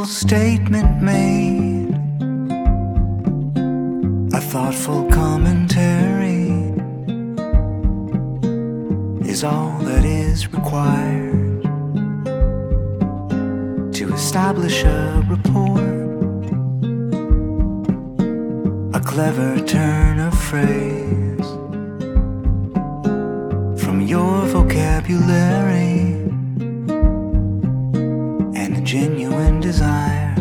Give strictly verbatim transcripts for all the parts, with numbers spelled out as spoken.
statement made, a thoughtful commentary is all that is required to establish a rapport. A clever turn of phrase from your vocabulary, and a genuine desire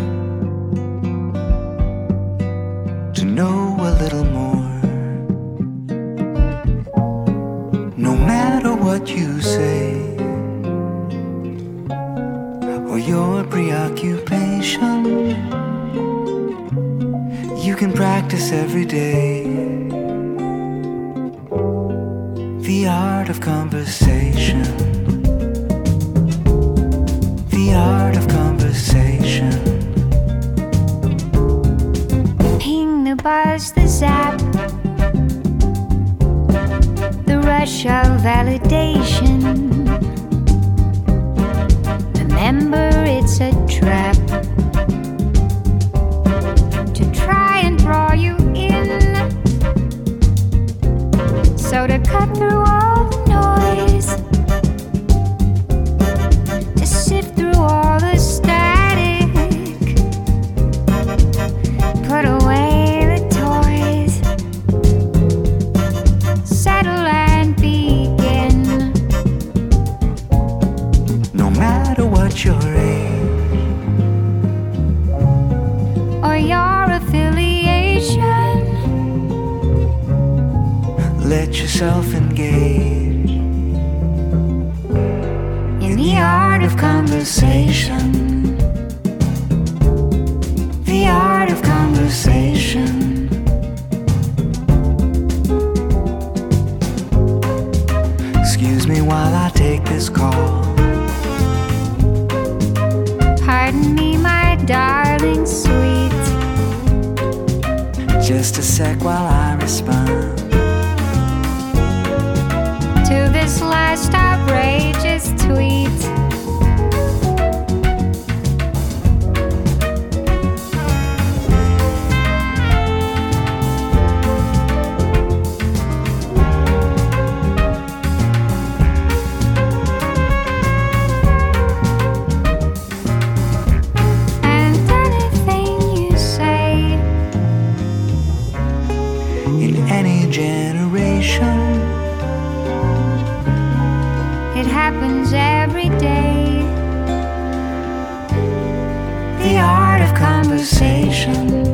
to know a little more. No matter what you say or your preoccupation, you can practice every day the art of conversation. The art of conversation. Ping, the buzz, the zap, the rush of validation. Remember, it's a trap to try and draw you in, so to cut through all the noise, to sift through all the static, put away the toys, settle and begin. No matter what your age Or your affiliation, let yourself engage in the art of conversation. The art of conversation. Excuse me while I take this call. Pardon me, my darling sweet. Just a sec while I respond To this last outrageous tweet. And anything you say in any generation. it happens every day. The art of conversation.